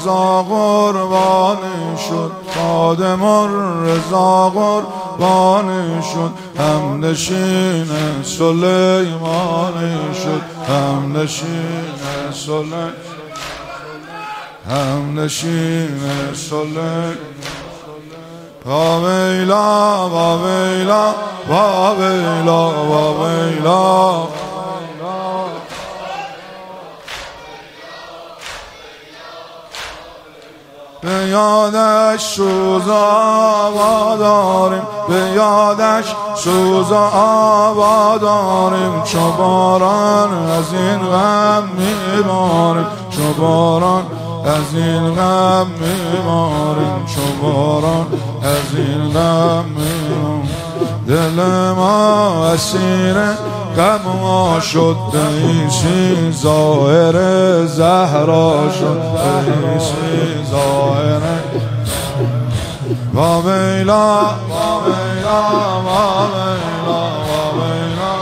رضا قربانی شد، خادم رضا قربانی شد، همنشین سلیمانی شد، همنشین سلیمانی. واویلا واویلا واویلا واویلا، به یادش روز آوا داریم، به یادش سوز آوا داریم، چو باران از این غم میباریم، چو باران از این غم میباریم، چو باران از این غم میباریم. دل ما اسیر غم ما شد، عیسی ظاهر زهرا شد، عیسی ظاهر. واویلا واویلا واویلا واویلا،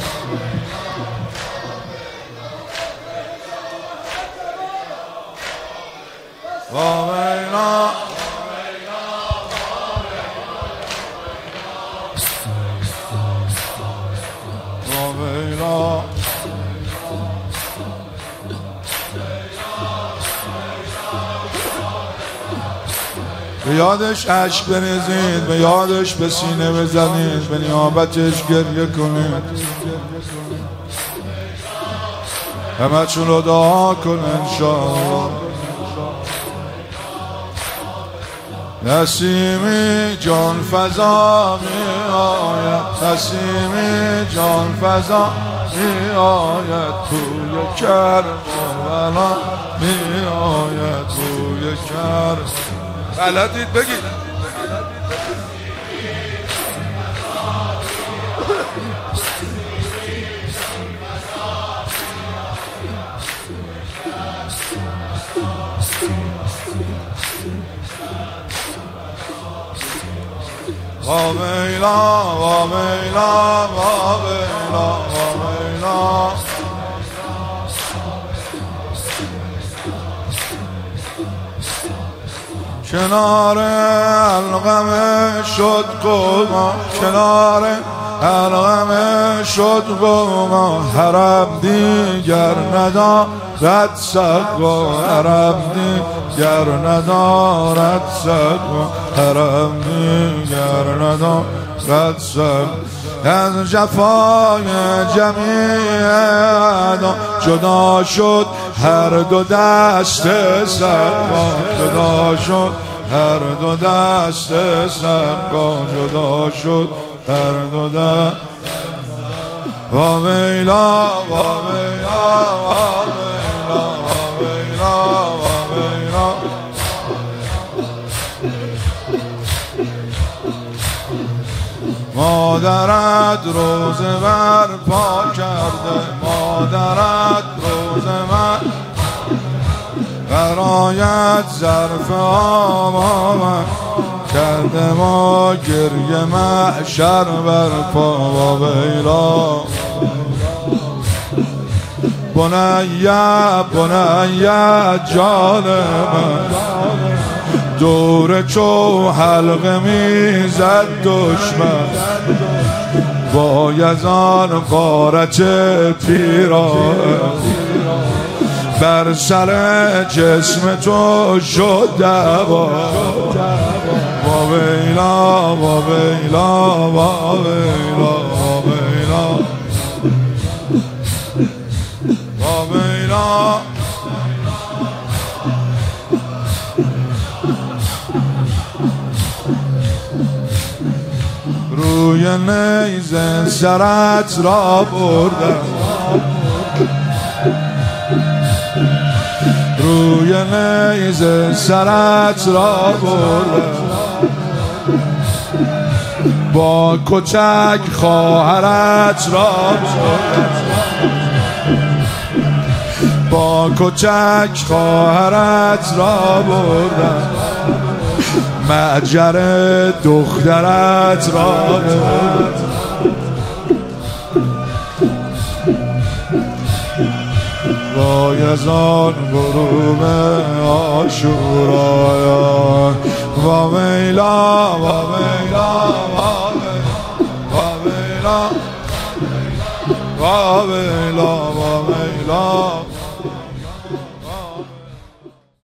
واویلا واویلا. به یادش اشک بریزید، به یادش به سینه بزنید، به نیابتش گریه کنید، همه چون رو دعا کن انشاءالله. نسیمی جان فضا می آید، نسیمی جان فضا می آید، توی کربلا می آید، توی کربلا. بلدید بگید. واویلا واویلا واویلا واویلا، کنار الغم شد قوما، کنار الغم شد قوما، حرم دیگر ندارد سقا، حرم دیگر ندارد سقا، حرم دیگر ندارد سقا. از جفای جمیع اعدا جدا شد هر دو دست سقا، جدا شد هر دو دست سقا، جدا شد هر دو دست. واویلا واویلا واویلا واویلا واویلا، مادرت روزه برپا کرده، مادرت روزه برایت ظرف آب آمد کرده، ما گریه محشر برپا. واویلا بنیه بنیه جان من، دور چو حلقه میزد دشمن، بایزان غارت پیران، بر سر جسم تو شد دوا. واویلا واویلا واویلا واویلا واویلا، روی نیزه سرت را بردم، روی نیزه سرت را بردم، با کوچک خواهرت را بردم، با کوچک خواهرت را بردم، معجر دخترت را بردم. رایزان غروب عاشورا و ویلا و ویلا و ویلا و ویلا و ویلا